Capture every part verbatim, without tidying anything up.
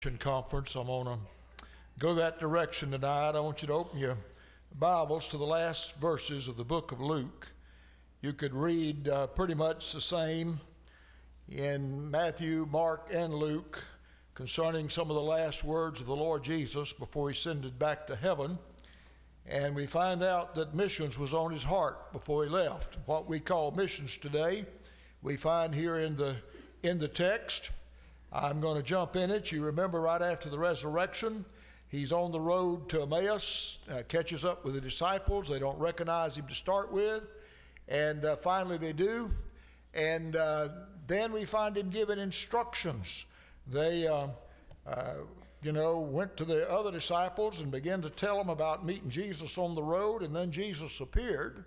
Conference. I'm going to go that direction tonight. I want you to open your Bibles to the last verses of the book of Luke. You could read uh, pretty much the same in Matthew, Mark, and Luke concerning some of the last words of the Lord Jesus before he ascended back to heaven. And we find out that missions was on his heart before he left. What we call missions today, we find here in the in the text. I'm going to jump in it. You remember right after the resurrection, he's on the road to Emmaus, uh, catches up with the disciples. They don't recognize him to start with, and uh, finally they do. And uh, then we find him giving instructions. They, uh, uh, you know, went to the other disciples and began to tell them about meeting Jesus on the road, and then Jesus appeared.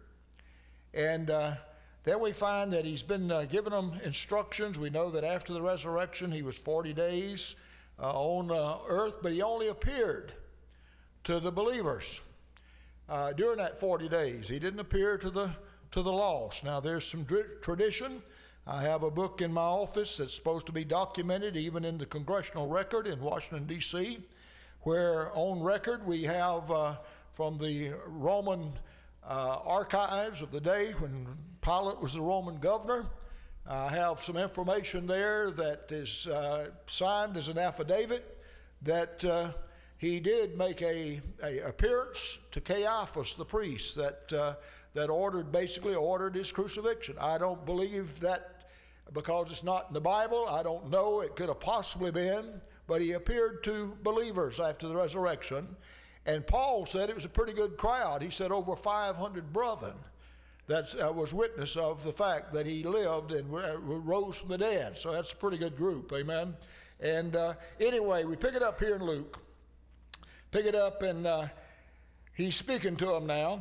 And uh, Then we find that he's been uh, giving them instructions. We know that after the resurrection, he was forty days uh, on uh, earth, but he only appeared to the believers uh, during that forty days. He didn't appear to the to the lost. Now, there's some dr- tradition. I have a book in my office that's supposed to be documented even in the Congressional Record in Washington, D C, where on record we have uh, from the Roman uh, archives of the day when Pilate was the Roman governor. I have some information there that is uh, signed as an affidavit that uh, he did make a, a appearance to Caiaphas, the priest, that uh, that ordered, basically ordered his crucifixion. I don't believe that because it's not in the Bible. I don't know. It could have possibly been, but he appeared to believers after the resurrection. And Paul said it was a pretty good crowd. He said over five hundred brethren. That uh, was witness of the fact that he lived and uh, rose from the dead. So that's a pretty good group, amen. And uh, anyway, we pick it up here in Luke. Pick it up, and uh, he's speaking to them now.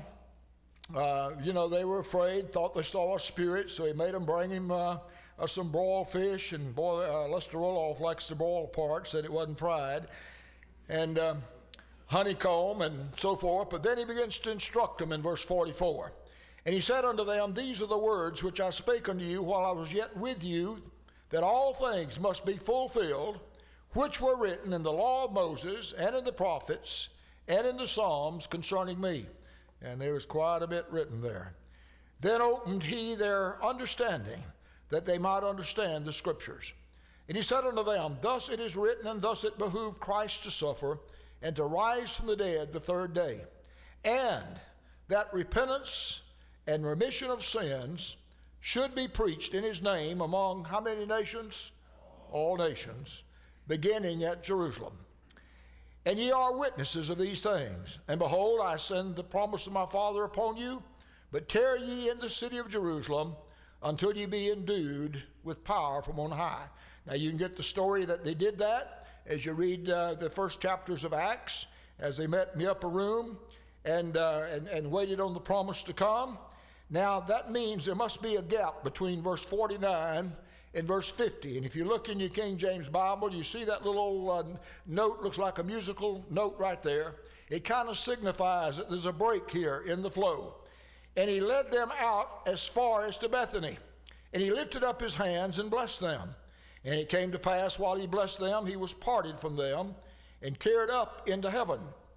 Uh, you know, they were afraid, thought they saw a spirit, so he made them bring him uh, uh, some broiled fish. And boy, uh, Lester Roloff likes the broiled part, said it wasn't fried. And uh, honeycomb and so forth. But then he begins to instruct them in verse forty-four. And he said unto them, These are the words which I spake unto you while I was yet with you, that all things must be fulfilled, which were written in the law of Moses, and in the prophets, and in the Psalms concerning me. And there was quite a bit written there. Then opened he their understanding, that they might understand the Scriptures. And he said unto them, Thus it is written, and thus it behooved Christ to suffer, and to rise from the dead the third day, and that repentance and remission of sins should be preached in his name among how many nations? All nations, beginning at Jerusalem. And ye are witnesses of these things. And behold, I send the promise of my Father upon you, but tarry ye in the city of Jerusalem until ye be endued with power from on high. Now you can get the story that they did that as you read uh, the first chapters of Acts, as they met in the upper room and, uh, and, and waited on the promise to come. Now, that means there must be a gap between verse forty-nine and verse fifty. And if you look in your King James Bible, you see that little uh, note, looks like a musical note right there. It kind of signifies that there's a break here in the flow. And he led them out as far as to Bethany. And he lifted up his hands and blessed them. And it came to pass, while he blessed them, he was parted from them and carried up into heaven.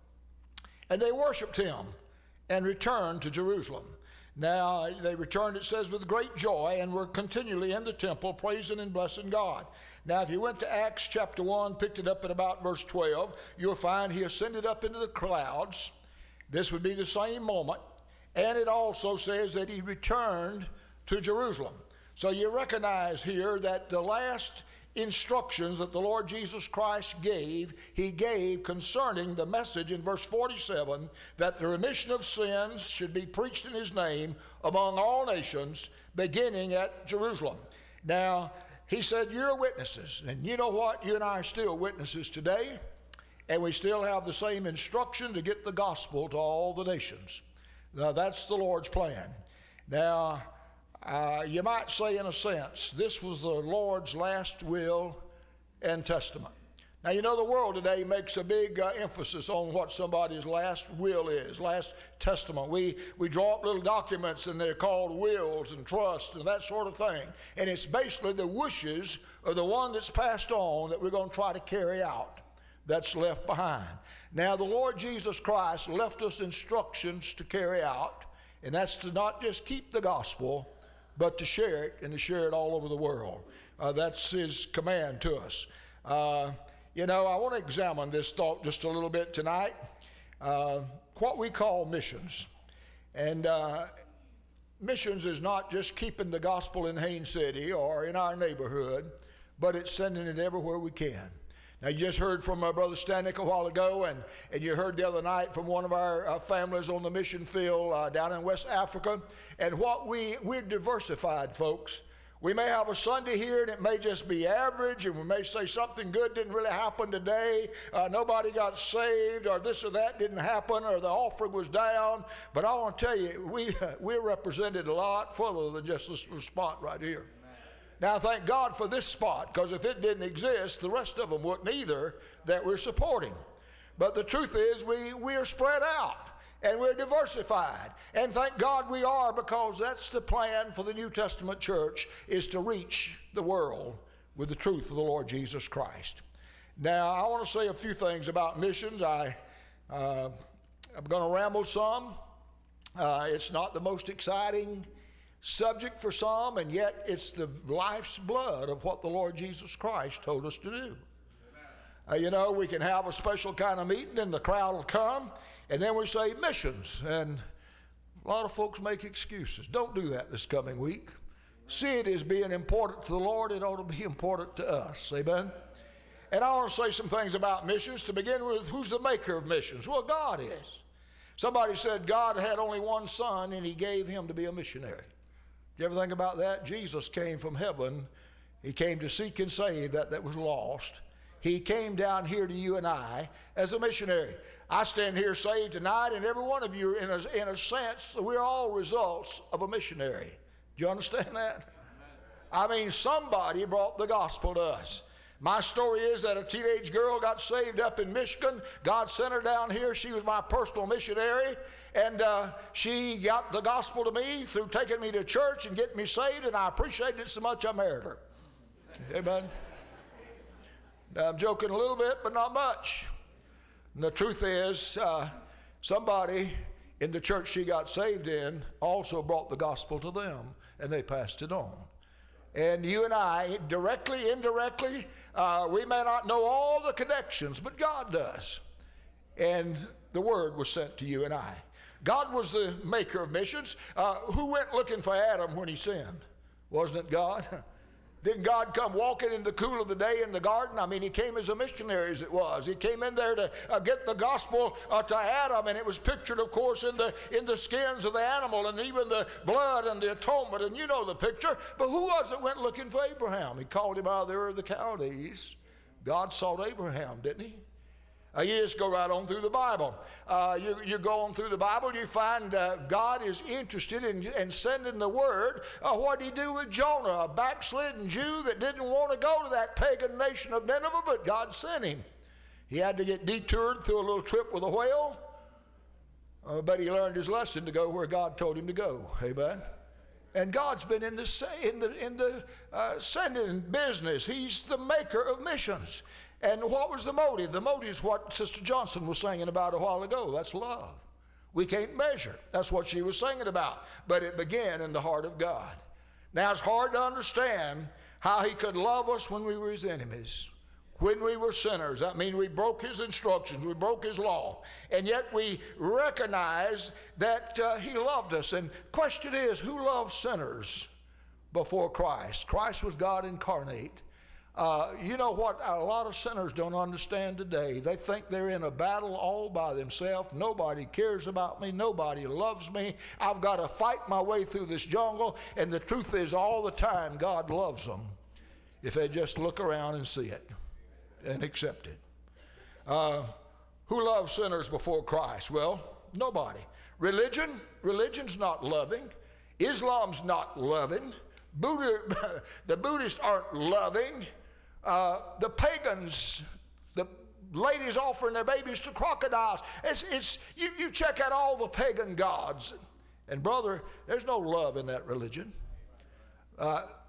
And they worshiped him and returned to Jerusalem. Now, they returned, it says, with great joy, and were continually in the temple, praising and blessing God. Now, if you went to Acts chapter one, picked it up at about verse twelve, you'll find he ascended up into the clouds. This would be the same moment. And it also says that he returned to Jerusalem. So you recognize here that the last instructions that the Lord Jesus Christ gave, he gave concerning the message in verse forty-seven, that the remission of sins should be preached in his name among all nations, beginning at Jerusalem. Now, he said, you're witnesses. And you know what? You and I are still witnesses today, and we still have the same instruction to get the gospel to all the nations. Now, that's the Lord's plan. Now, Uh, you might say, in a sense, this was the Lord's last will and testament. Now, you know, the world today makes a big uh, emphasis on what somebody's last will is, last testament. We we draw up little documents, and they're called wills and trusts and that sort of thing. And it's basically the wishes of the one that's passed on that we're going to try to carry out. that's left behind. Now, the Lord Jesus Christ left us instructions to carry out, and that's to not just keep the gospel, but to share it and to share it all over the world. Uh, that's his command to us. Uh, you know, I want to examine this thought just a little bit tonight. Uh, what we call missions. And uh, missions is not just keeping the gospel in Haines City or in our neighborhood, but it's sending it everywhere we can. Now, you just heard from my brother Stanek a while ago, and, and you heard the other night from one of our uh, families on the mission field uh, down in West Africa. And what we, we're diversified, folks. We may have a Sunday here, and it may just be average, and we may say something good didn't really happen today. Uh, nobody got saved, or this or that didn't happen, or the offering was down. But I want to tell you, we, we're represented a lot further than just this little spot right here. Now, thank God for this spot, because if it didn't exist, the rest of them wouldn't either that we're supporting. But the truth is, we, we are spread out, and we're diversified. And thank God we are, because that's the plan for the New Testament church, is to reach the world with the truth of the Lord Jesus Christ. Now, I want to say a few things about missions. I, uh, I'm going to ramble some. Uh, it's not the most exciting subject for some, and yet it's the life's blood of what the Lord Jesus Christ told us to do. Uh, you know, we can have a special kind of meeting and the crowd will come, and then we say missions, and a lot of folks make excuses. Don't do that this coming week. See it as being important to the Lord. It ought to be important to us. Amen? And I want to say some things about missions. To begin with, who's the maker of missions? Well, God is. Somebody said God had only one son, and he gave him to be a missionary. Do you ever think about that? Jesus came from heaven. He came to seek and save that that was lost. He came down here to you and I as a missionary. I stand here saved tonight, and every one of you, in a, in a sense, we're all results of a missionary. Do you understand that? I mean, somebody brought the gospel to us. My story is that a teenage girl got saved up in Michigan. God sent her down here. She was my personal missionary, and uh, she got the gospel to me through taking me to church and getting me saved, and I appreciated it so much I married her. Amen. Now, I'm joking a little bit, but not much. And the truth is, uh, somebody in the church she got saved in also brought the gospel to them, and they passed it on. And you and I, directly, indirectly, uh, we may not know all the connections, but God does. And the word was sent to you and I. God was the maker of missions. Uh, who went looking for Adam when he sinned? Wasn't it God? Didn't God come walking in the cool of the day in the garden? I mean, he came as a missionary as it was. He came in there to uh, get the gospel uh, to Adam, and it was pictured, of course, in the, in the skins of the animal and even the blood and the atonement, and you know the picture. But who was it went looking for Abraham? He called him out of the Ur of the Chaldees. God sought Abraham, didn't he? Uh, you just go right on through the Bible. Uh, you, you go on through the Bible, you find uh, God is interested in, in sending the word. Uh, what did he do with Jonah, a backslidden Jew that didn't want to go to that pagan nation of Nineveh, but God sent him. He had to get detoured through a little trip with a whale, uh, but he learned his lesson to go where God told him to go. Amen. And God's been in the, in the, in the uh, sending business. He's the maker of missions. And what was the motive? The motive is what Sister Johnson was singing about a while ago. That's love. We can't measure. That's what she was singing about. But it began in the heart of God. Now, it's hard to understand how he could love us when we were his enemies, when we were sinners. That means we broke his instructions. We broke his law. And yet we recognize that uh, he loved us. And the question is, who loves sinners before Christ? Christ was God incarnate. Uh, you know what a lot of sinners don't understand today? They think they're in a battle all by themselves. Nobody cares about me. Nobody loves me. I've got to fight my way through this jungle. And the truth is, all the time, God loves them if they just look around and see it and accept it. Uh, who loves sinners before Christ? Well, nobody. Religion? Religion's not loving. Islam's not loving. Buddha, the Buddhists aren't loving. Uh, the pagans, the ladies offering their babies to crocodiles. It's, it's, you, you check out all the pagan gods, and brother, there's no love in that religion. Uh,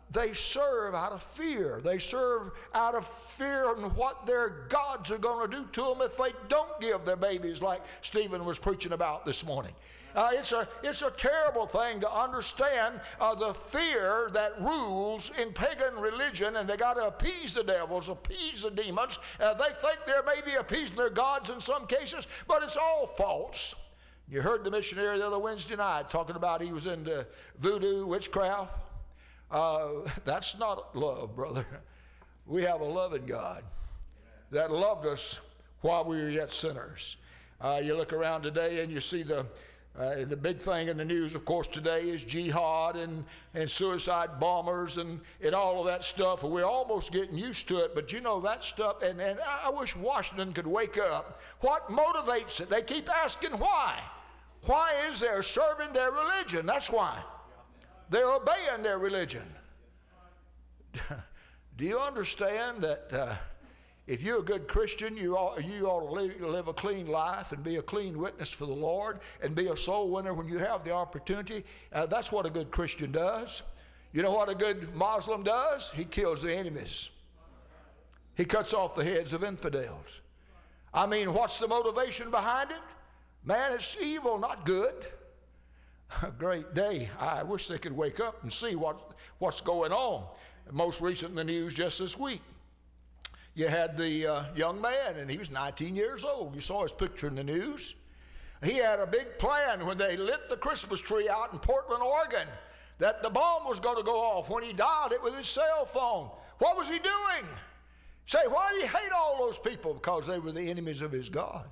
they serve out of fear. They serve out of fear and what their gods are going to do to them if they don't give their babies, like Stephen was preaching about this morning. Uh, it's, a, it's a terrible thing to understand uh, the fear that rules in pagan religion, and they got to appease the devils, appease the demons. Uh, they think they're maybe appeasing their gods in some cases, but it's all false. You heard the missionary the other Wednesday night talking about he was into voodoo, witchcraft. Uh, that's not love, brother. We have a loving God that loved us while we were yet sinners. Uh, you look around today and you see the Uh, the big thing in the news, of course, today is jihad and, and suicide bombers and, and all of that stuff. We're almost getting used to it, but you know that stuff, and, and I wish Washington could wake up. What motivates it? They keep asking why. Why is there serving their religion? That's why. They're obeying their religion. Do you understand that uh, if you're a good Christian, you ought, you ought to live, live a clean life and be a clean witness for the Lord and be a soul winner when you have the opportunity? Uh, that's what a good Christian does. You know what a good Muslim does? He kills the enemies. He cuts off the heads of infidels. I mean, what's the motivation behind it? Man, it's evil, not good. A great day. I wish they could wake up and see what, what's going on. Most recent in the news just this week, you had the uh, young man, and he was nineteen years old. You saw his picture in the news. He had a big plan when they lit the Christmas tree out in Portland, Oregon, that the bomb was going to go off. When he dialed it with his cell phone, what was he doing? Say, why did he hate all those people? Because they were the enemies of his God.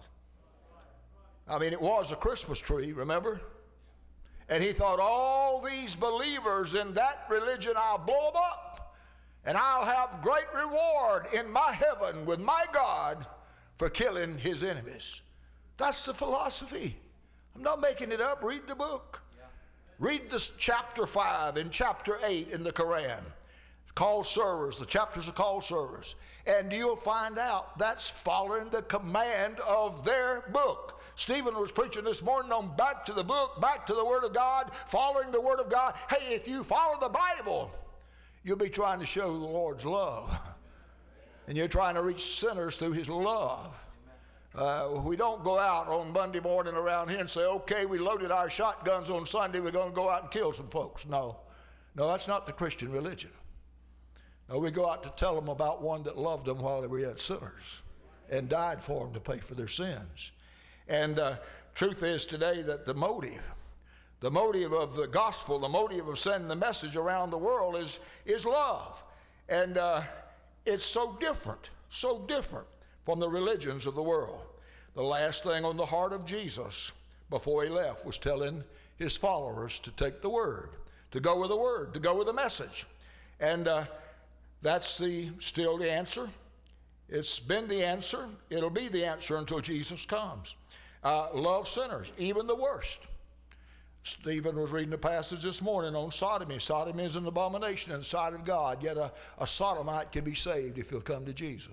I mean, it was a Christmas tree, remember? And he thought, all these believers in that religion, I'll blow them up. And I'll have great reward in my heaven with my God for killing his enemies. That's the philosophy. I'm not making it up. Read the book. Yeah. Read this chapter five and chapter eight in the Quran. It's called surahs. The chapters are called surahs. And you'll find out that's following the command of their book. Stephen was preaching this morning on back to the book, back to the Word of God, following the Word of God. Hey, if you follow the Bible, you'll be trying to show the Lord's love. And you're trying to reach sinners through his love. Uh, we don't go out on Monday morning around here and say, okay, we loaded our shotguns on Sunday, we're going to go out and kill some folks. No. No, that's not the Christian religion. No, we go out to tell them about one that loved them while they were yet sinners and died for them to pay for their sins. And uh, truth is today that the motive, the motive of the gospel, the motive of sending the message around the world is, is love. And uh, it's so different, so different from the religions of the world. The last thing on the heart of Jesus before he left was telling his followers to take the word, to go with the word, to go with the message. And uh, that's the still the answer. It's been the answer. It'll be the answer until Jesus comes. Uh, love sinners, even the worst. Stephen was reading a passage this morning on sodomy. Sodomy is an abomination in the sight of God, yet a, a sodomite can be saved if he'll come to Jesus.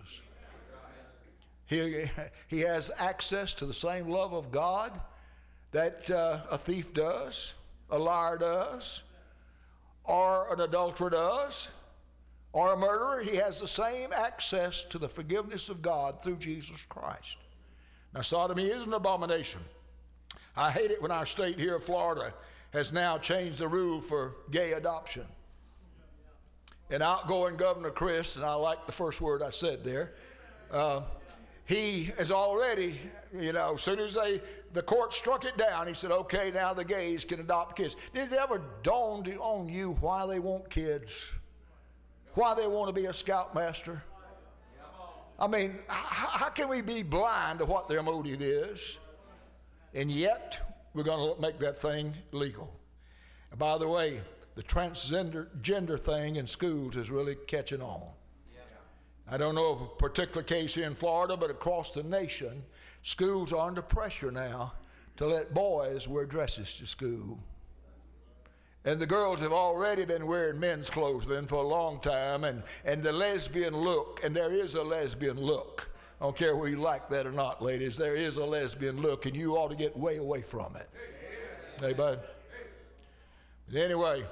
He, he has access to the same love of God that uh, a thief does, a liar does, or an adulterer does, or a murderer. He has the same access to the forgiveness of God through Jesus Christ. Now, sodomy is an abomination. I hate it when our state here of Florida has now changed the rule for gay adoption. And outgoing Governor Chris, and I like the first word I said there, uh, he has already, you know, as soon as they, the court struck it down, he said, okay, now the gays can adopt kids. Did it ever dawn on you why they want kids? Why they want to be a scoutmaster? I mean, how, how can we be blind to what their motive is? And yet, we're going to make that thing legal. And by the way, the transgender gender thing in schools is really catching on. I don't know of a particular case here in Florida, but across the nation, schools are under pressure now to let boys wear dresses to school. And the girls have already been wearing men's clothes then for a long time, and, and the lesbian look, and there is a lesbian look. I don't care whether you like that or not, ladies. There is a lesbian look, and you ought to get way away from it. Amen. But anyway,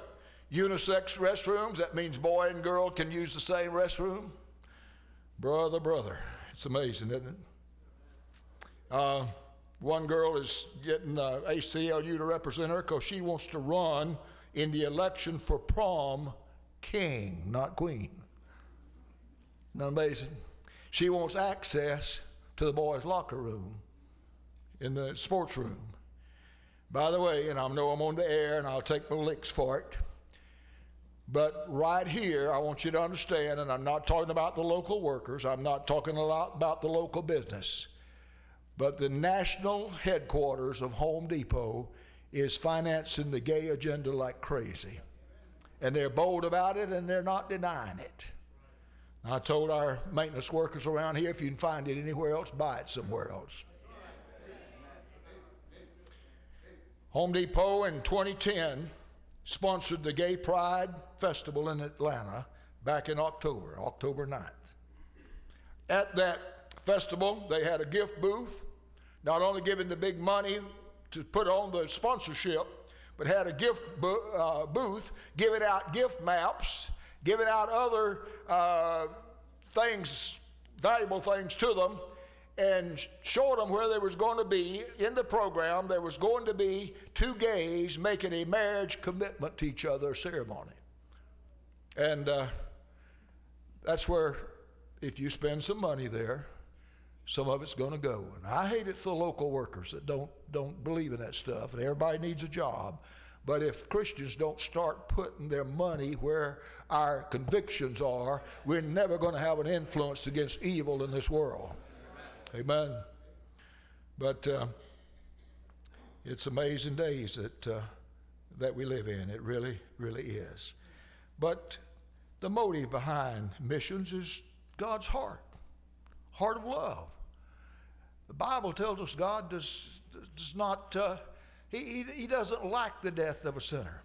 unisex restrooms. That means boy and girl can use the same restroom. Brother, brother. It's amazing, isn't it? Uh, one girl is getting uh, A C L U to represent her because she wants to run in the election for prom king, not queen. Isn't that amazing? She wants access to the boys' locker room in the sports room. By the way, and I know I'm on the air and I'll take my licks for it, but right here I want you to understand, and I'm not talking about the local workers, I'm not talking a lot about the local business, but the national headquarters of Home Depot is financing the gay agenda like crazy. And they're bold about it and they're not denying it. I told our maintenance workers around here, if you can find it anywhere else, buy it somewhere else. Home Depot in twenty ten sponsored the Gay Pride Festival in Atlanta back in October, October ninth. At that festival, they had a gift booth, not only giving the big money to put on the sponsorship, but had a gift bo- uh, booth, giving out gift maps, giving out other uh, things, valuable things to them, and showed them where there was going to be, in the program, there was going to be two gays making a marriage commitment to each other ceremony. And uh, that's where, if you spend some money there, some of it's going to go. And I hate it for local workers that don't, don't believe in that stuff, and everybody needs a job. But if Christians don't start putting their money where our convictions are, we're never going to have an influence against evil in this world. Amen. Amen. But uh, it's amazing days that uh, that we live in. It really, really is. But the motive behind missions is God's heart, heart of love. The Bible tells us God does does not. Uh, He, he doesn't like the death of a sinner.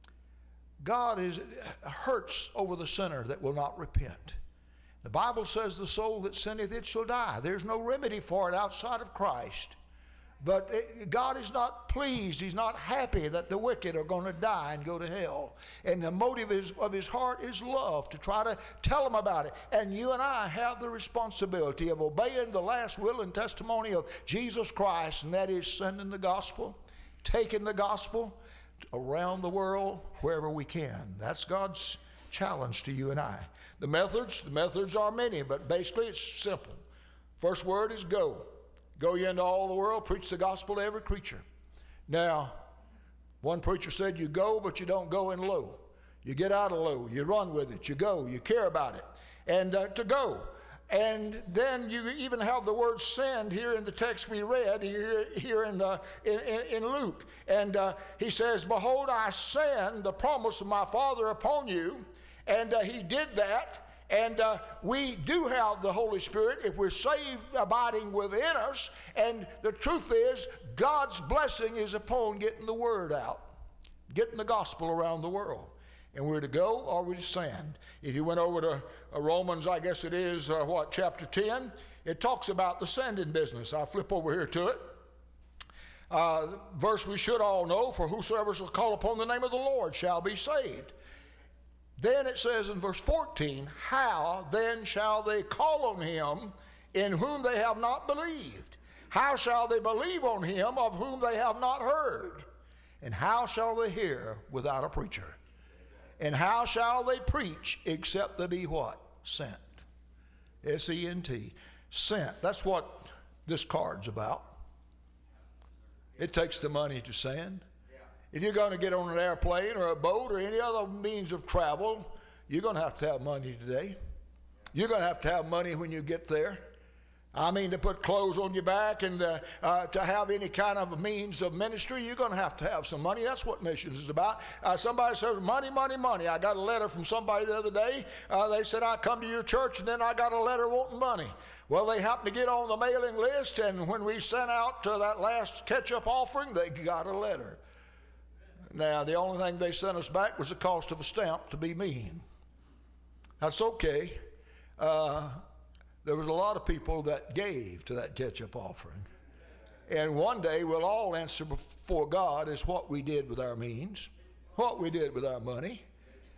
God is, hurts over the sinner that will not repent. The Bible says the soul that sinneth, it shall die. There's no remedy for it outside of Christ. But it, God is not pleased. He's not happy that the wicked are going to die and go to hell. And the motive is, of his heart is love, to try to tell them about it. And you and I have the responsibility of obeying the last will and testimony of Jesus Christ, and that is sending the gospel, taking the gospel around the world wherever we can. That's God's challenge to you and I. The methods, the methods are many, but basically it's simple. First word is go. Go ye into all the world, preach the gospel to every creature. Now, one preacher said you go, but you don't go in low. You get out of low, you run with it, you go, you care about it. And uh, to go. And then you even have the word send here in the text we read here, here in, uh, in, in Luke. And uh, he says, behold, I send the promise of my Father upon you. And uh, he did that. And uh, we do have the Holy Spirit if we're saved, abiding within us. And the truth is, God's blessing is upon getting the word out, getting the gospel around the world. And we're to go or we're to send. If you went over to uh, Romans, I guess it is, uh, what, chapter ten, it talks about the sending business. I'll flip over here to it. Uh, verse we should all know, for whosoever shall call upon the name of the Lord shall be saved. Then it says in verse fourteen, how then shall they call on him in whom they have not believed? How shall they believe on him of whom they have not heard? And how shall they hear without a preacher? And how shall they preach except they be what? Sent. S E N T. Sent. That's what this card's about. It takes the money to send. If you're going to get on an airplane or a boat or any other means of travel, you're going to have to have money today. You're going to have to have money when you get there. I mean, to put clothes on your back and uh, uh, to have any kind of means of ministry, you're going to have to have some money. That's what missions is about. Uh, somebody says, money, money, money. I got a letter from somebody the other day. Uh, they said, I come to your church, and then I got a letter wanting money. Well, they happened to get on the mailing list, and when we sent out uh, that last catch-up offering, they got a letter. Now, the only thing they sent us back was the cost of a stamp to be mean. That's okay. Uh, there was a lot of people that gave to that catch-up offering. And one day we'll all answer before God is what we did with our means, what we did with our money.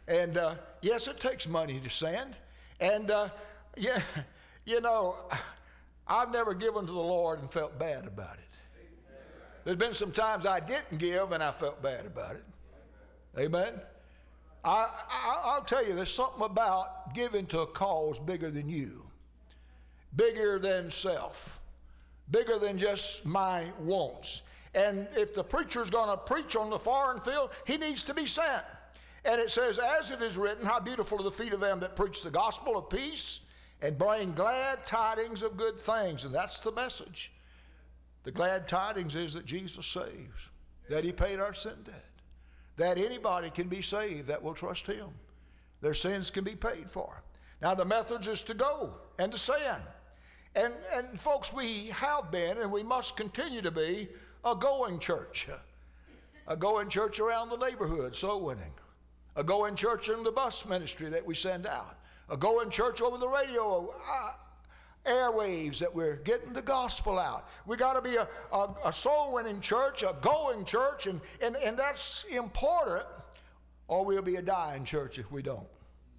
And uh, yes, it takes money to send. And uh, yeah, you know, I've never given to the Lord and felt bad about it. There's been some times I didn't give and I felt bad about it. Amen. I, I, I'll tell you, there's something about giving to a cause bigger than you, bigger than self, bigger than just my wants. And if the preacher's going to preach on the foreign field, he needs to be sent. And it says, as it is written, how beautiful are the feet of them that preach the gospel of peace and bring glad tidings of good things. And that's the message. The glad tidings is that Jesus saves, that he paid our sin debt, that anybody can be saved that will trust him. Their sins can be paid for. Now the message is to go and to send. And, and folks, we have been and we must continue to be a going church. A going church around the neighborhood, soul winning. A going church in the bus ministry that we send out. A going church over the radio uh, airwaves that we're getting the gospel out. We got to be a, a, a soul winning church, a going church, and, and, and that's important, or we'll be a dying church if we don't.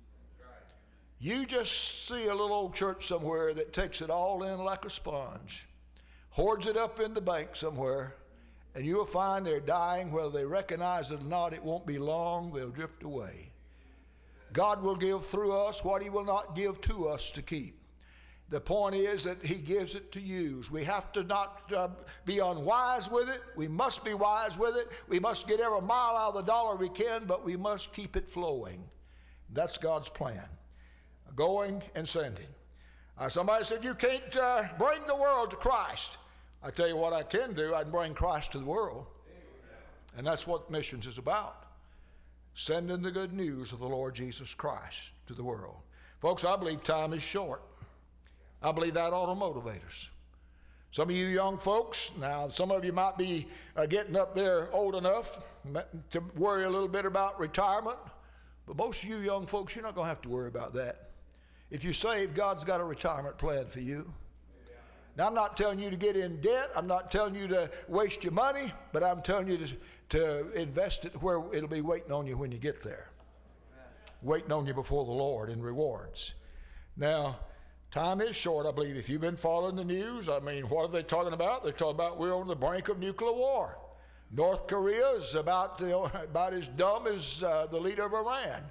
You just see a little old church somewhere that takes it all in like a sponge, hoards it up in the bank somewhere, and you'll find they're dying. Whether they recognize it or not, it won't be long. They'll drift away. God will give through us what he will not give to us to keep. The point is that he gives it to use. We have to not uh, be unwise with it. We must be wise with it. We must get every mile out of the dollar we can, but we must keep it flowing. That's God's plan. Going and sending. Uh, somebody said, you can't uh, bring the world to Christ. I tell you what I can do. I can bring Christ to the world. And that's what missions is about. Sending the good news of the Lord Jesus Christ to the world. Folks, I believe time is short. I believe that ought to motivate us. Some of you young folks, now some of you might be uh, getting up there old enough to worry a little bit about retirement, but most of you young folks, you're not going to have to worry about that. If you're saved, God's got a retirement plan for you. Now, I'm not telling you to get in debt. I'm not telling you to waste your money, but I'm telling you to, to invest it where it'll be waiting on you when you get there. Waiting on you before the Lord in rewards. Now, time is short, I believe. If you've been following the news, I mean, what are they talking about? They're talking about we're on the brink of nuclear war. North Korea is about, the, about as dumb as uh, the leader of Iran.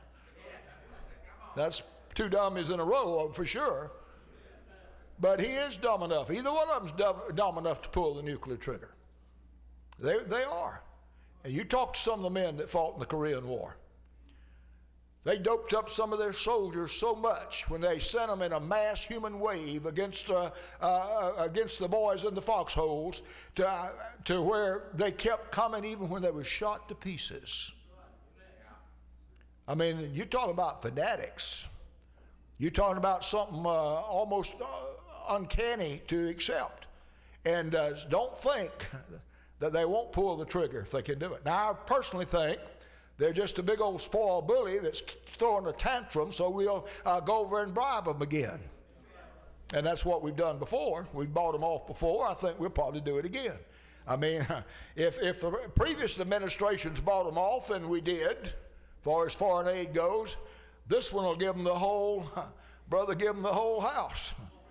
That's two dummies in a row, for sure. But he is dumb enough. Either one of them's dumb, dumb enough to pull the nuclear trigger. They, they are. And you talk to some of the men that fought in the Korean War. They doped up some of their soldiers so much when they sent them in a mass human wave against uh, uh, against the boys in the foxholes to, uh, to where they kept coming even when they were shot to pieces. I mean, you're talking about fanatics. You're talking about something uh, almost uh, uncanny to accept. And uh, don't think that they won't pull the trigger if they can do it. Now, I personally think they're just a big old spoiled bully that's throwing a tantrum, so we'll uh, go over and bribe them again. And that's what we've done before. We've bought them off before. I think we'll probably do it again. I mean, if, if the previous administrations bought them off, and we did, as far as foreign aid goes, this one will give them the whole, brother, give them the whole house.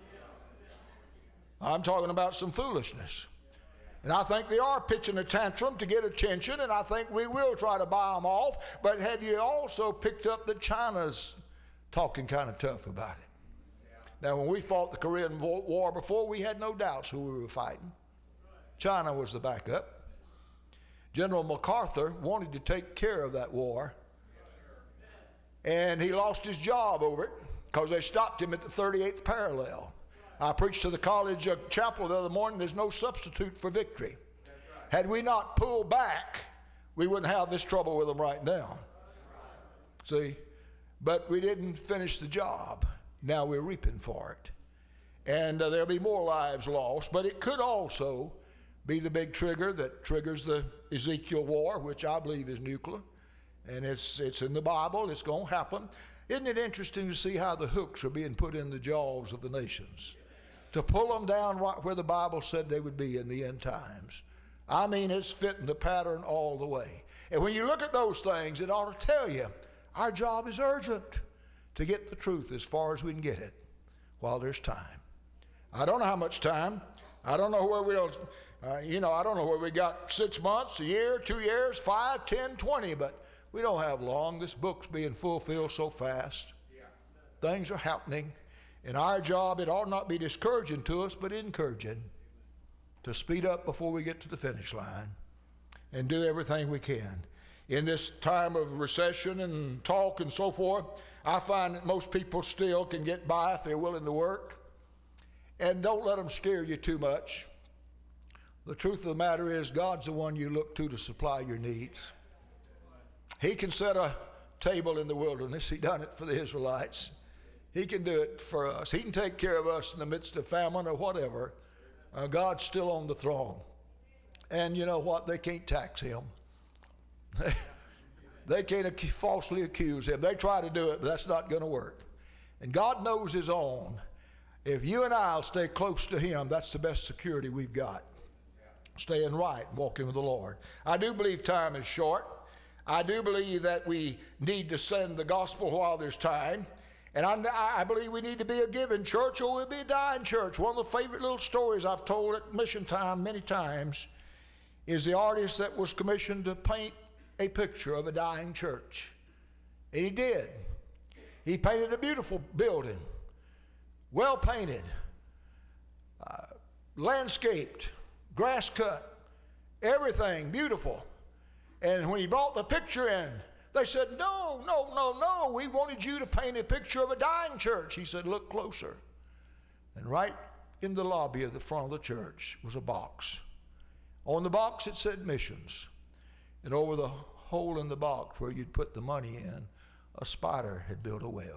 I'm talking about some foolishness. And I think they are pitching a tantrum to get attention, and I think we will try to buy them off. But have you also picked up that China's talking kind of tough about it? Now, when we fought the Korean War before, we had no doubts who we were fighting. China was the backup. General MacArthur wanted to take care of that war, and he lost his job over it because they stopped him at the thirty-eighth parallel. I preached to the college uh, chapel the other morning. There's no substitute for victory. Had we not pulled back, we wouldn't have this trouble with them right now. See? But we didn't finish the job. Now we're reaping for it. And uh, there'll be more lives lost, but it could also be the big trigger that triggers the Ezekiel war, which I believe is nuclear. And it's, it's in the Bible. It's going to happen. Isn't it interesting to see how the hooks are being put in the jaws of the nations to pull them down right where the Bible said they would be in the end times? I mean, it's fitting the pattern all the way. And when you look at those things, it ought to tell you, Our job is urgent to get the truth as far as we can get it while there's time. I don't know how much time. I don't know where we'll, uh, you know, I don't know where we got six months, a year, two years, five, ten, twenty, but we don't have long. This book's being fulfilled so fast. Yeah. Things are happening. And our job, it ought not be discouraging to us, but encouraging to speed up before we get to the finish line and do everything we can. In this time of recession and talk and so forth, I find that most people still can get by if they're willing to work. And don't let them scare you too much. The truth of the matter is, God's the one you look to to supply your needs. He can set a table in the wilderness. He done it for the Israelites. He can do it for us. He can take care of us in the midst of famine or whatever. Uh, God's still on the throne. And you know what? They can't tax him. They can't ac- falsely accuse him. They try to do it, but that's not going to work. And God knows his own. If you and I will stay close to him, that's the best security we've got. Staying right, walking with the Lord. I do believe time is short. I do believe that we need to send the gospel while there's time. And I, I believe we need to be a giving church or we'll be a dying church. One of the favorite little stories I've told at mission time many times is the artist that was commissioned to paint a picture of a dying church. And he did. He painted a beautiful building, well painted, uh, landscaped, grass cut, everything beautiful. And when he brought the picture in, they said, no, no, no, no, we wanted you to paint a picture of a dying church. He said, look closer. And right in the lobby of the front of the church was a box. On the box it said missions. And over the hole in the box where you'd put the money in, a spider had built a web.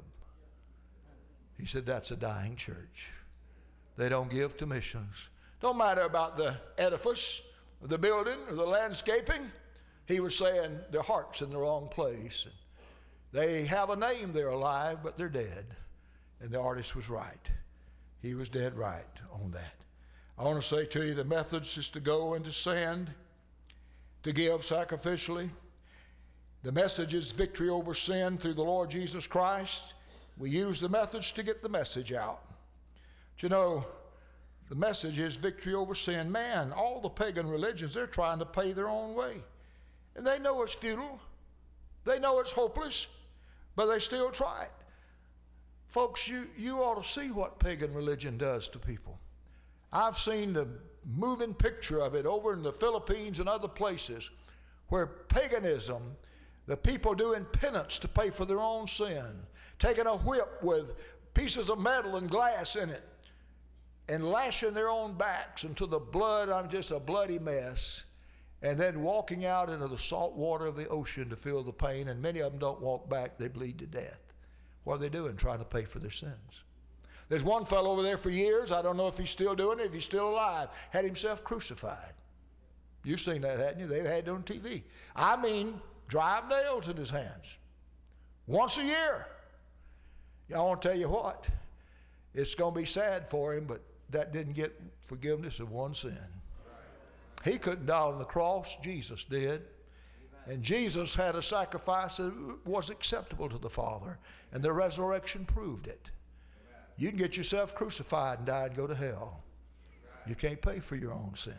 He said, that's a dying church. They don't give to missions. Don't matter about the edifice, or the building, or the landscaping. He was saying their heart's in the wrong place. They have a name, they're alive, but they're dead. And the artist was right. He was dead right on that. I want to say to you, the methods is to go and to send, to give sacrificially. The message is victory over sin through the Lord Jesus Christ. We use the methods to get the message out. But you know, the message is victory over sin. Man, all the pagan religions, they're trying to pay their own way. And they know it's futile. They know it's hopeless, but they still try it. Folks, you, you ought to see what pagan religion does to people. I've seen the moving picture of it over in the Philippines and other places where paganism, the people doing penance to pay for their own sin, taking a whip with pieces of metal and glass in it and lashing their own backs until the blood, I'm just a bloody mess. And then walking out into the salt water of the ocean to feel the pain, and many of them don't walk back, they bleed to death. What are they doing? Trying to pay for their sins. There's one fellow over there for years, I don't know if he's still doing it, if he's still alive, had himself crucified. You've seen that, hadn't you? They've had it on T V. I mean, drive nails in his hands. Once a year. I want to tell you what, it's going to be sad for him, but that didn't get forgiveness of one sin. He couldn't die on the cross. Jesus did. And Jesus had a sacrifice that was acceptable to the Father. And the resurrection proved it. You can get yourself crucified and die and go to hell. You can't pay for your own sins.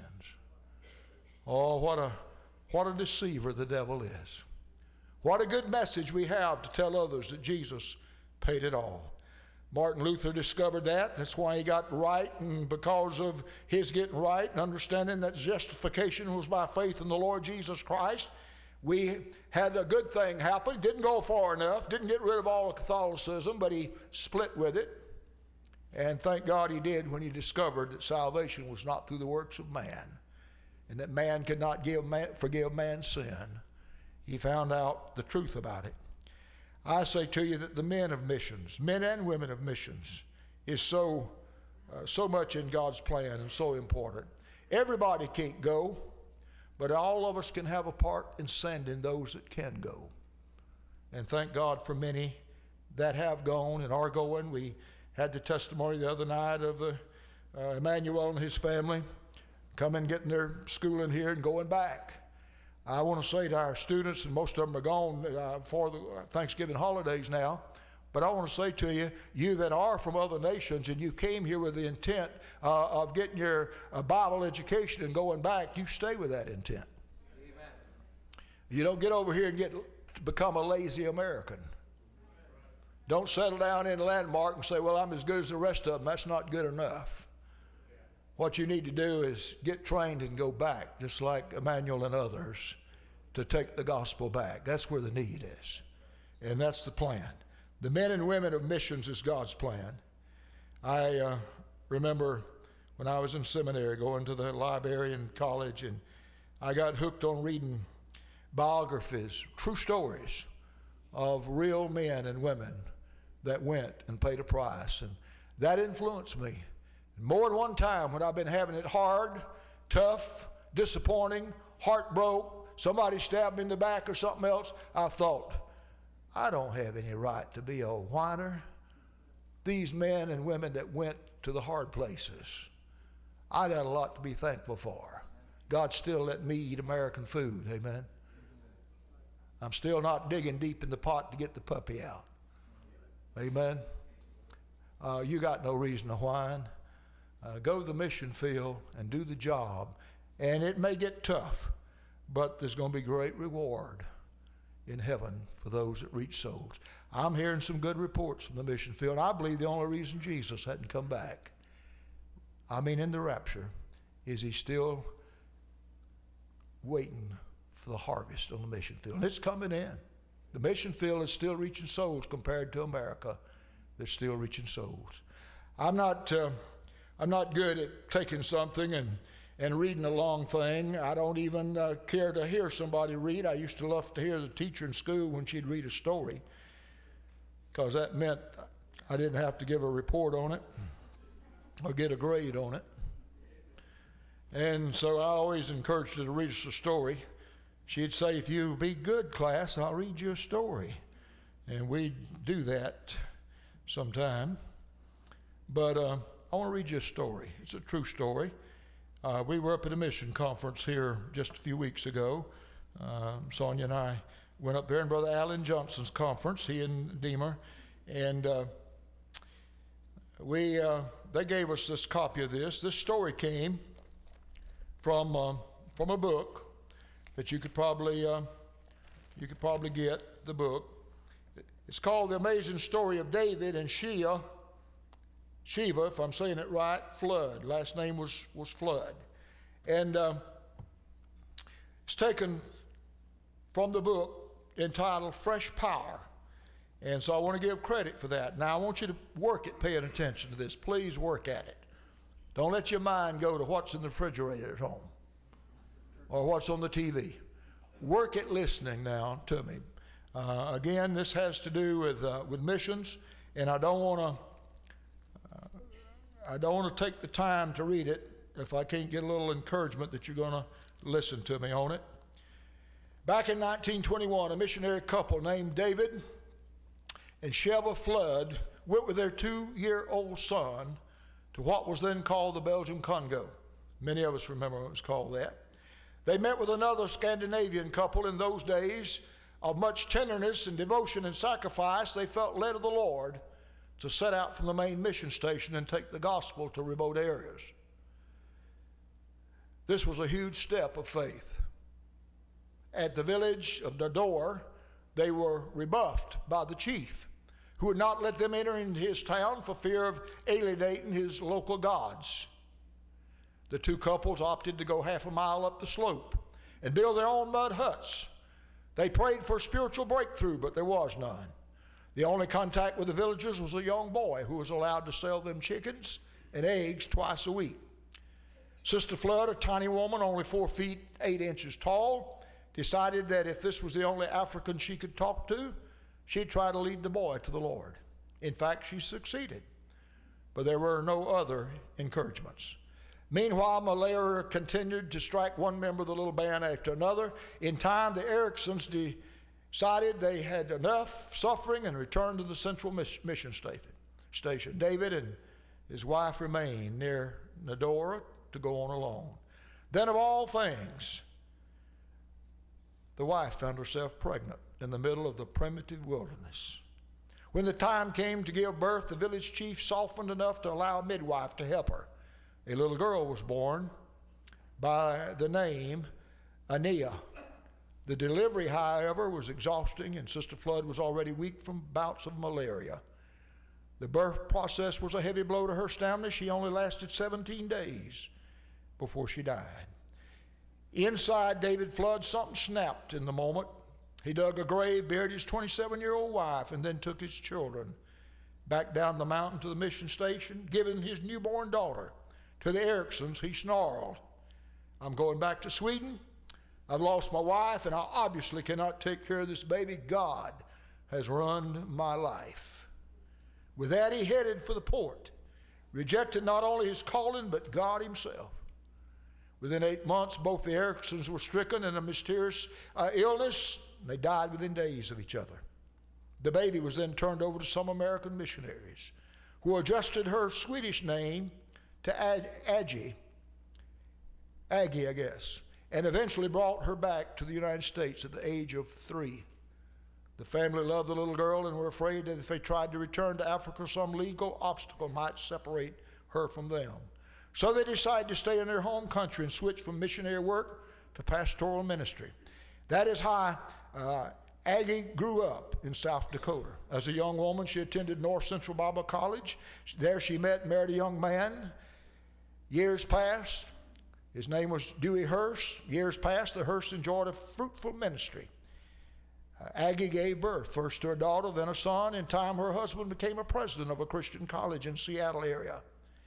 Oh, what a, what a deceiver the devil is. What a good message we have to tell others that Jesus paid it all. Martin Luther discovered that. That's why he got right, and because of his getting right and understanding that justification was by faith in the Lord Jesus Christ, we had a good thing happen. Didn't go far enough, didn't get rid of all of Catholicism, but he split with it. And thank God he did when he discovered that salvation was not through the works of man, and that man could not give man, forgive man's sin. He found out the truth about it. I say to you that the men of missions, men and women of missions, is so, uh, so much in God's plan and so important. Everybody can't go, but all of us can have a part in sending those that can go. And thank God for many that have gone and are going. We had the testimony the other night of uh, uh, Emmanuel and his family coming, getting their schooling here and going back. I want to say to our students, and most of them are gone uh, for the Thanksgiving holidays now, but I want to say to you, you that are from other nations and you came here with the intent uh, of getting your uh, Bible education and going back, you stay with that intent. Amen. You don't get over here and get become a lazy American. Don't settle down in Landmark and say, well, I'm as good as the rest of them. That's not good enough. What you need to do is get trained and go back, just like Emmanuel and others, to take the gospel back. That's where the need is. And that's the plan. The men and women of missions is God's plan. I uh, remember when I was in seminary going to the library in college, and I got hooked on reading biographies, true stories of real men and women that went and paid a price. And that influenced me. More than one time when I've been having it hard, tough, disappointing, heartbroken, somebody stabbed me in the back or something else, I thought, I don't have any right to be a whiner. These men and women that went to the hard places, I got a lot to be thankful for. God still let me eat American food, amen. I'm still not digging deep in the pot to get the puppy out, amen. Uh, you got no reason to whine. Uh, go to the mission field and do the job, and it may get tough, but there's going to be great reward in heaven for those that reach souls. I'm hearing some good reports from the mission field, and I believe the only reason Jesus hadn't come back, I mean in the rapture, is he's still waiting for the harvest on the mission field. And it's coming in. The mission field is still reaching souls compared to America. They're still reaching souls. I'm not, uh, I'm not good at taking something and and reading a long thing. I don't even uh, care to hear somebody read. I used to love to hear the teacher in school when she'd read a story, because that meant I didn't have to give a report on it or get a grade on it. And so I always encouraged her to read us a story. She'd say, if you be good, class, I'll read you a story. And we'd do that sometime. But uh, I want to read you a story. It's a true story. Uh, we were up at a mission conference here just a few weeks ago. Uh, Sonia and I went up there, and Brother Alan Johnson's conference, he and Deemer, and uh, we uh, they gave us this copy of this. This story came from uh, from a book that you could probably uh, you could probably get the book. It's called The Amazing Story of David and Shia. Shiva, if I'm saying it right, Flood. Last name was, was Flood. And uh, it's taken from the book entitled Fresh Power. And so I want to give credit for that. Now I want you to work at paying attention to this. Please work at it. Don't let your mind go to what's in the refrigerator at home or what's on the T V. Work at listening now to me. Uh, again, this has to do with, uh, with missions, and I don't want to I don't want to take the time to read it if I can't get a little encouragement that you're going to listen to me on it. Back in nineteen twenty-one, a missionary couple named David and Sheva Flood went with their two-year-old son to what was then called the Belgian Congo. Many of us remember what it was called that. They met with another Scandinavian couple in those days of much tenderness and devotion and sacrifice. They felt led of the Lord to set out from the main mission station and take the gospel to remote areas. This was a huge step of faith. At the village of Nador, they were rebuffed by the chief, who would not let them enter into his town for fear of alienating his local gods. The two couples opted to go half a mile up the slope and build their own mud huts. They prayed for spiritual breakthrough, but there was none. The only contact with the villagers was a young boy who was allowed to sell them chickens and eggs twice a week. Sister Flood, a tiny woman, only four feet, eight inches tall, decided that if this was the only African she could talk to, she'd try to lead the boy to the Lord. In fact, she succeeded, but there were no other encouragements. Meanwhile, Malaria continued to strike one member of the little band after another. In time, the Ericksons de- decided they had enough suffering and returned to the central mission station. David and his wife remained near Nador to go on alone. Then of all things, the wife found herself pregnant in the middle of the primitive wilderness. When the time came to give birth, the village chief softened enough to allow a midwife to help her. A little girl was born by the name Ania. The delivery, however, was exhausting, and Sister Flood was already weak from bouts of malaria. The birth process was a heavy blow to her stamina. She only lasted seventeen days before she died. Inside David Flood, something snapped in the moment. He dug a grave, buried his twenty-seven-year-old wife, and then took his children back down the mountain to the mission station, giving his newborn daughter to the Ericksons. He snarled, "I'm going back to Sweden. I've lost my wife, and I obviously cannot take care of this baby. God has run my life." With that, he headed for the port, rejected not only his calling, but God himself. Within eight months, both the Ericksons were stricken in a mysterious uh, illness, and they died within days of each other. The baby was then turned over to some American missionaries, who adjusted her Swedish name to Ad- Aggie, Aggie, I guess, and eventually brought her back to the United States at the age of three. The family loved the little girl and were afraid that if they tried to return to Africa, some legal obstacle might separate her from them. So they decided to stay in their home country and switch from missionary work to pastoral ministry. That is how uh, Aggie grew up in South Dakota. As a young woman, she attended North Central Bible College. There she met and married a young man. Years passed. His name was Dewey Hurst. Years passed. The Hursts enjoyed a fruitful ministry. Uh, Aggie gave birth first to a daughter, then a son. In time, her husband became a president of a Christian college in Seattle area.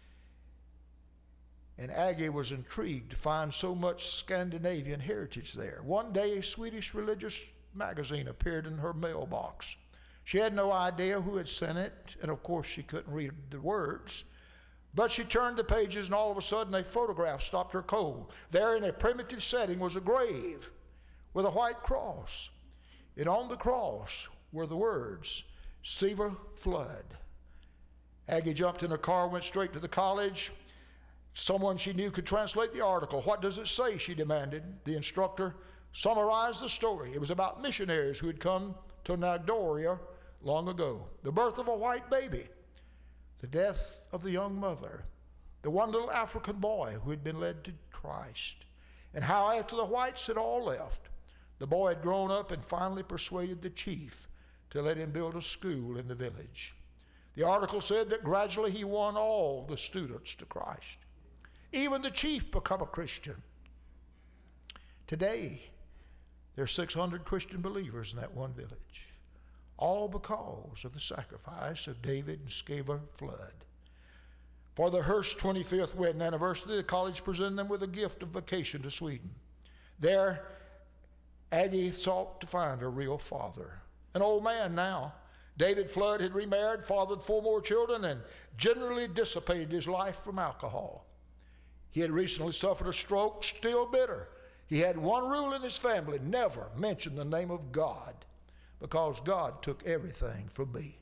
And Aggie was intrigued to find so much Scandinavian heritage there. One day, a Swedish religious magazine appeared in her mailbox. She had no idea who had sent it, and of course she couldn't read the words. But she turned the pages, and all of a sudden a photograph stopped her cold. There in a primitive setting was a grave with a white cross. And on the cross were the words, Siva Flood. Aggie jumped in her car, went straight to the college. Someone she knew could translate the article. What does it say? She demanded. The instructor summarized the story. It was about missionaries who had come to Nagdoria long ago. The birth of a white baby, the death of the young mother, the one little African boy who had been led to Christ, and how after the whites had all left, the boy had grown up and finally persuaded the chief to let him build a school in the village. The article said that gradually he won all the students to Christ. Even the chief became a Christian. Today, there are six hundred Christian believers in that one village, all because of the sacrifice of David and Siva Flood. For the Hurst twenty-fifth wedding anniversary, the college presented them with a gift of vacation to Sweden. There, Aggie sought to find her real father, an old man now. David Flood had remarried, fathered four more children, and generally dissipated his life from alcohol. He had recently suffered a stroke, still bitter. He had one rule in his family: never mention the name of God, because God took everything from me.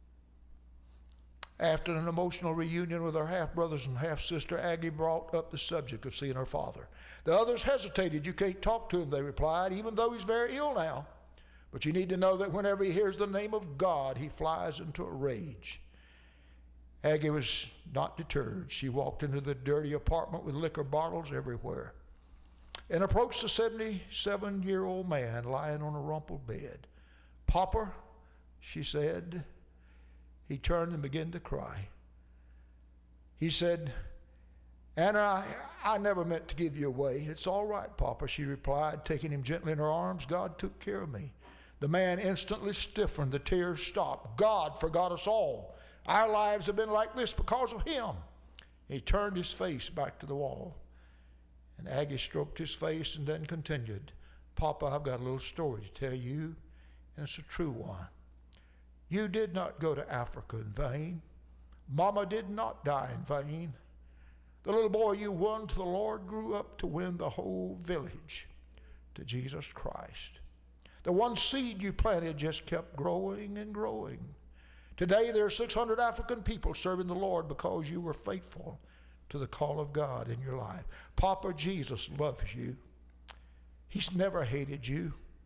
After an emotional reunion with her half-brothers and half-sister, Aggie brought up the subject of seeing her father. The others hesitated. "You can't talk to him," they replied, "even though he's very ill now. But you need to know that whenever he hears the name of God, he flies into a rage." Aggie was not deterred. She walked into the dirty apartment with liquor bottles everywhere and approached the seventy-seven-year-old man lying on a rumpled bed. "Papa," she said. He turned and began to cry. He said, "Anna, I, I never meant to give you away." "It's all right, Papa," she replied, taking him gently in her arms. "God took care of me." The man instantly stiffened. The tears stopped. "God forgot us all. Our lives have been like this because of him." He turned his face back to the wall. And Aggie stroked his face and then continued, "Papa, I've got a little story to tell you, and it's a true one. You did not go to Africa in vain. Mama did not die in vain. The little boy you won to the Lord grew up to win the whole village to Jesus Christ. The one seed you planted just kept growing and growing. Today there are six hundred African people serving the Lord because you were faithful to the call of God in your life. Papa, Jesus loves you. He's never hated you.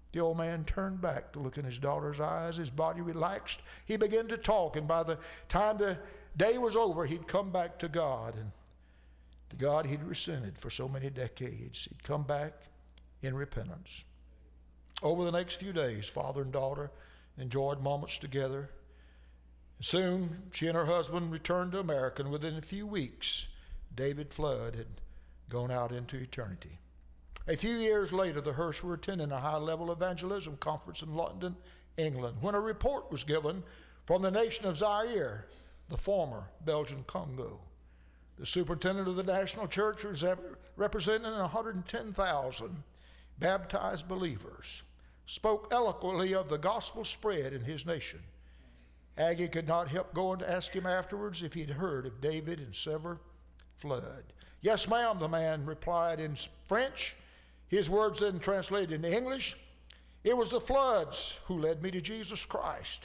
The old man turned back to look in his daughter's eyes. His body relaxed. He began to talk, and by the time the day was over, he'd come back to God, and the God he'd resented for so many decades. He'd come back in repentance. Over the next few days, father and daughter enjoyed moments together. Soon, she and her husband returned to America, and within a few weeks, David Flood had gone out into eternity. A few years later, the Hursts were attending a high-level evangelism conference in London, England, when a report was given from the nation of Zaire, the former Belgian Congo. The superintendent of the national church was representing one hundred ten thousand baptized believers, spoke eloquently of the gospel spread in his nation. Aggie could not help going to ask him afterwards if he'd heard of David and Sever Flood. Yes, ma'am, the man replied in French. His words then translated into English. It was the Floods who led me to Jesus Christ.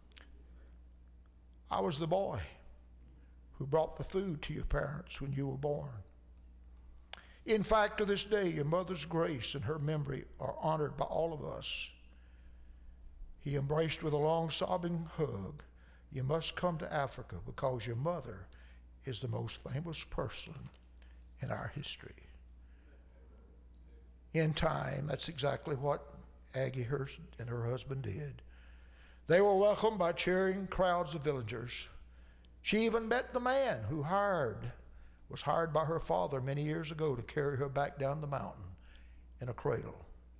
I was the boy who brought the food to your parents when you were born. In fact, to this day, your mother's grace and her memory are honored by all of us. He embraced with a long sobbing hug. You must come to Africa because your mother is the most famous person in our history. In time, that's exactly what Aggie Hurst and her husband did. They were welcomed by cheering crowds of villagers. She even met the man who hired, was hired by her father many years ago to carry her back down the mountain in a cradle.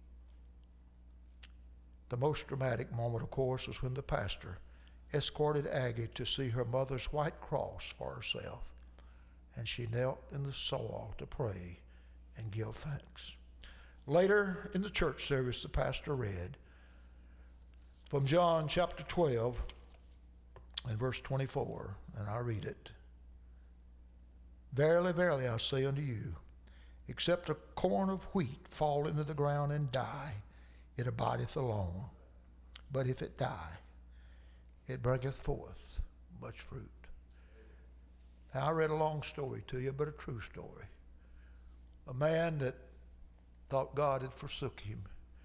The most dramatic moment, of course, was when the pastor escorted Aggie to see her mother's white cross for herself, and she knelt in the soil to pray and give thanks. Later in the church service, the pastor read from John chapter twelve and verse twenty-four, and I read it. Verily, verily, I say unto you, except a corn of wheat fall into the ground and die, it abideth alone. But if it die, it bringeth forth much fruit. Now, I read a long story to you, but a true story. A man that thought God had forsook him,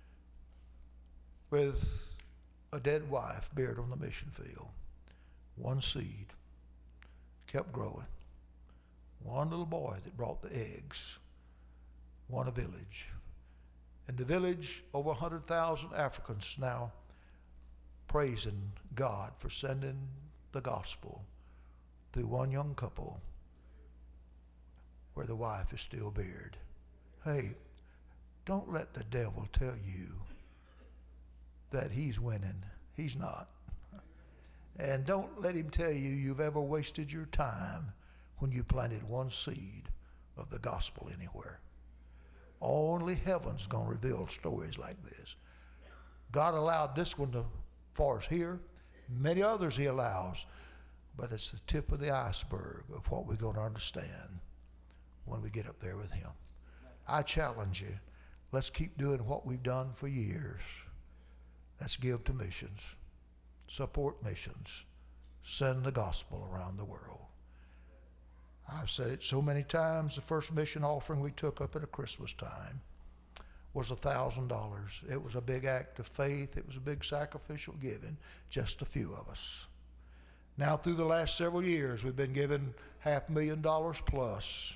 with a dead wife buried on the mission field. One seed kept growing. One little boy that brought the eggs. Won a village. In the village, over one hundred thousand Africans now praising God for sending the gospel through one young couple where the wife is still buried. Hey, don't let the devil tell you that he's winning. He's not. And don't let him tell you you've ever wasted your time when you planted one seed of the gospel anywhere. Only heaven's going to reveal stories like this. God allowed this one to, for us here. Many others he allows. But it's the tip of the iceberg of what we're going to understand when we get up there with him. I challenge you. Let's keep doing what we've done for years. Let's give to missions, support missions, send the gospel around the world. I've said it so many times, the first mission offering we took up at a Christmas time was a thousand dollars. It was a big act of faith. It was a big sacrificial giving, just a few of us. Now through the last several years, we've been given half a million dollars plus.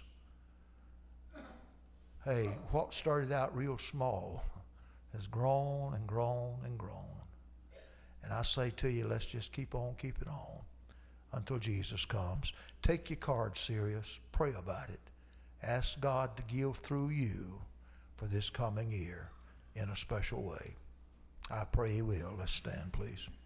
Hey, what started out real small has grown and grown and grown. And I say to you, let's just keep on keeping on until Jesus comes. Take your card serious. Pray about it. Ask God to give through you for this coming year in a special way. I pray he will. Let's stand, please.